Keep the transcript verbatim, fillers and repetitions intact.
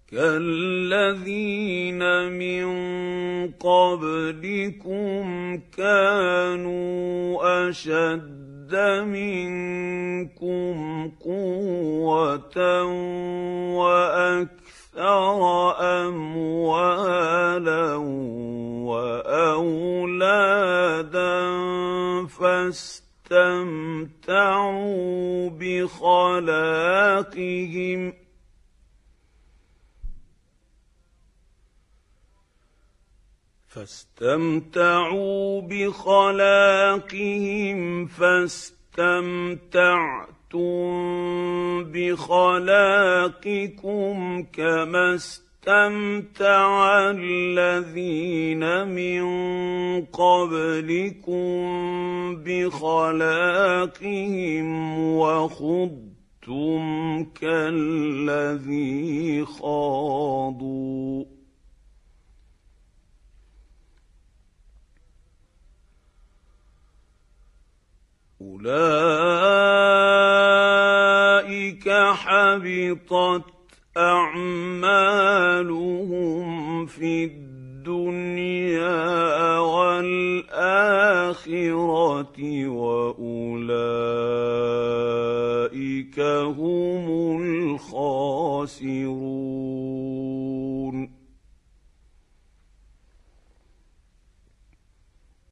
كالذين من قبلكم كانوا أشد منكم قوة وأكثر أموالا وأولادا فاستمتعوا بخلاقهم فاستمتعوا بخلاقهم فاستمتعتم بخلاقكم كما استمتع الذين من قبلكم بخلاقهم وخضتم كالذي خاضوا أولئك حبطت أعمالهم في الدنيا والآخرة وأولئك هم الخاسرون.